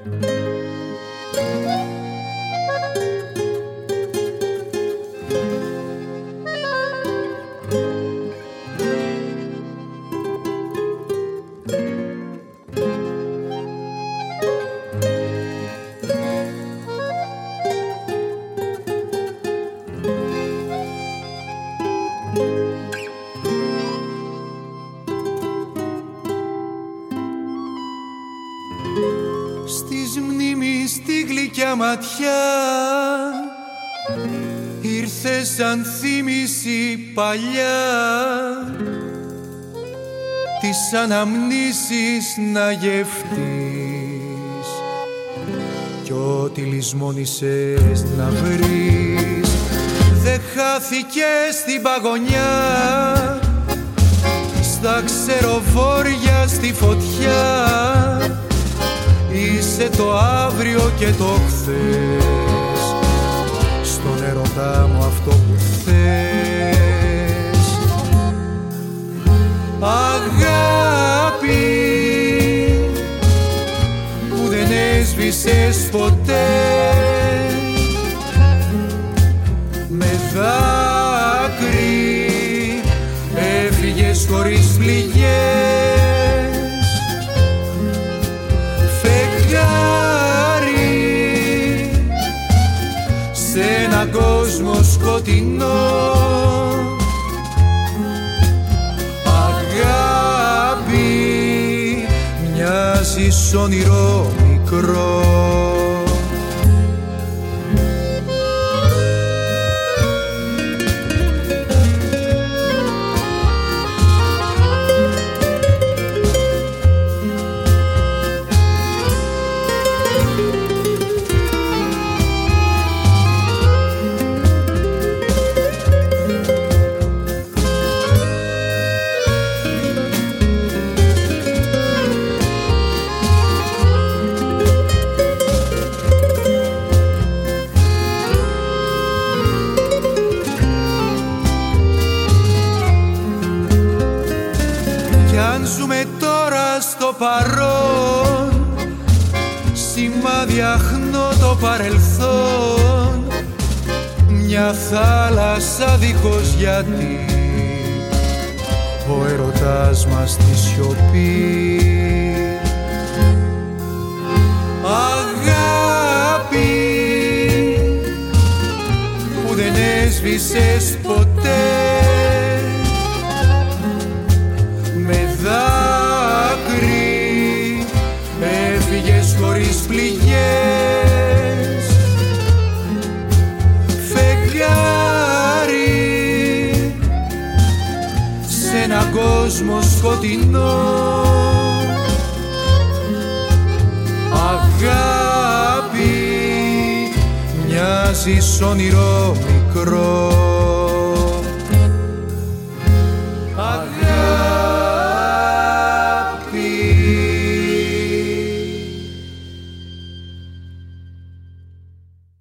Ματιά ήρθε σαν θύμηση παλιά τις αναμνήσεις να γευτείς κι ό,τι λησμόνησες να βρεις δεν χάθηκε στην παγωνιά στα ξεροβόρια στη φωτιά. Είσαι το αύριο και το χθες στον έρωτά μου αυτό που θες. Αγάπη που δεν έσβησες ποτέ με δάκρυ έφυγες χωρίς πληγές. Σε έναν κόσμο σκοτεινό αγάπη μοιάζεις όνειρο μικρό. Παρόν σημάδι αχνώ το παρελθόν μια θάλασσα δίχως γιατί ο έρωτας μας τη σιωπή. Αγάπη που δεν έσβησες ποτέ με δάκρυ έφυγες χωρίς πληγές. Φεγγάρι σε έναν κόσμο σκοτεινό αγάπη μοιάζεις όνειρο μικρό.